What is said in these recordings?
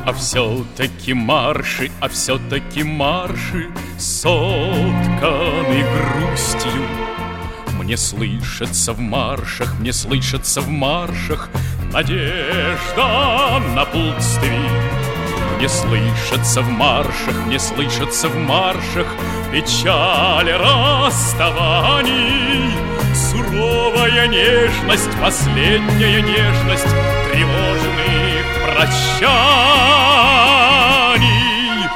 А все-таки марши, а все-таки марши сотканы грустью. Мне слышится в маршах, мне слышится в маршах надежда напутствий. Мне слышится в маршах, мне слышится в маршах печаль расставаний. Суровая нежность, последняя нежность тревожных прощаний.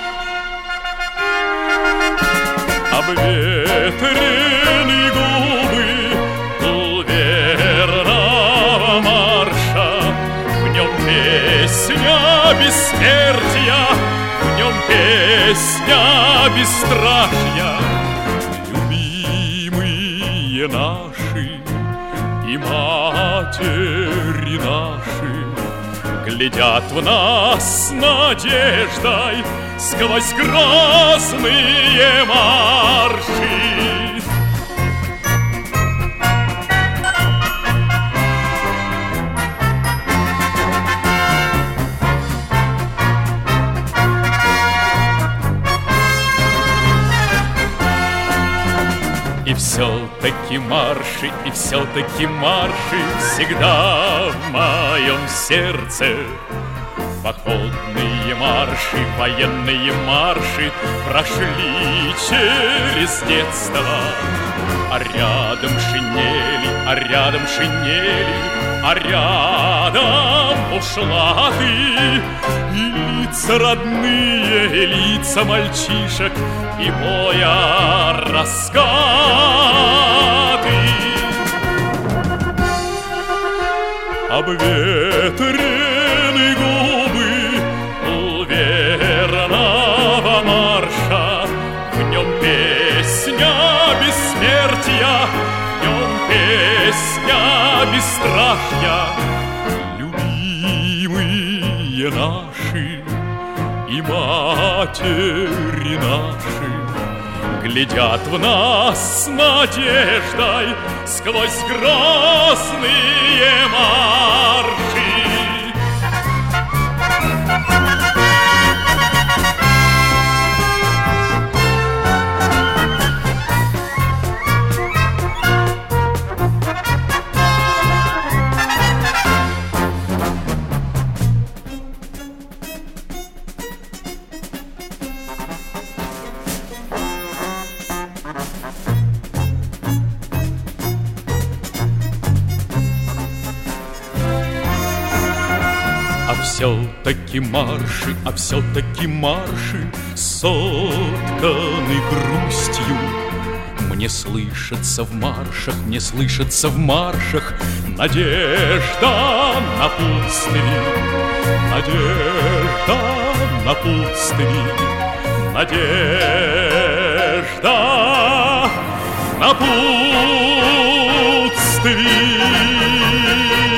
Обветрены губы полуверного марша, в нем песня бессмертия, в нем песня бесстрашья. Любимые наши и матери наши глядят в нас с надеждой сквозь грозные марши. И все-таки марши, и все-таки марши всегда в моем сердце. Походные марши, военные марши прошли через детство. А рядом шинели, а рядом шинели, а рядом бушлаты. И лица родные, и лица мальчишек, и боя раскаты. Обветрены губы полуверного марша, в нем песня бессмертия, в нем песня бесстрашья. Любимые наши и матери наши глядят в нас с надеждой сквозь грозные марши. А все-таки марши, а все-таки марши сотканы грустью. Мне слышится в маршах, мне слышится в маршах надежда напутствий. Надежда напутствий. Надежда напутствий.